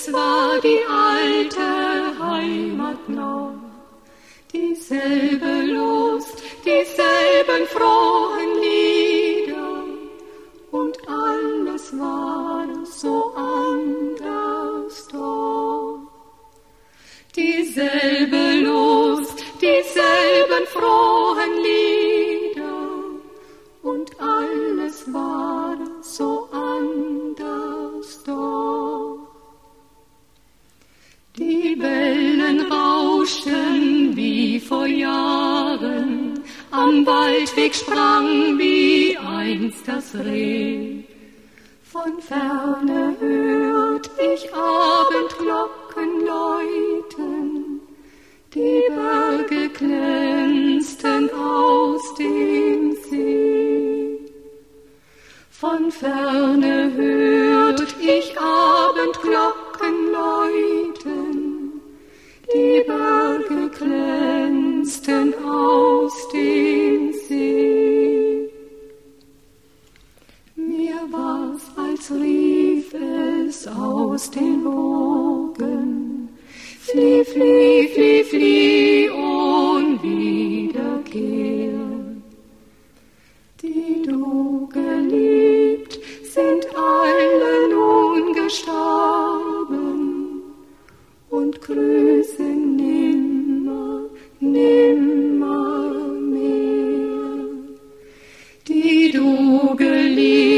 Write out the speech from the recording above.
es war die alte Heimat noch, dieselbe Lust, dieselben frohen Lieder, und alles war so anders doch. Dieselbe Lust, dieselben frohen Lieder, und alles war so anders doch. Die Wellen rauschten wie vor Jahren, am Waldweg sprang wie einst das Reh. Von ferne hört ich Abendglocken läuten, die Berge glänzten aus dem See. Von ferne hört ich Abendglocken läuten, die Berge glänzten aus dem See. Mir war's, als rief es aus den Wogen, flieh, flieh, flieh, flieh, unwiederkehr. Die du geliebt, sind alle nun gestorben und grüßen nimmer, nimmer mehr. Die du geliebt,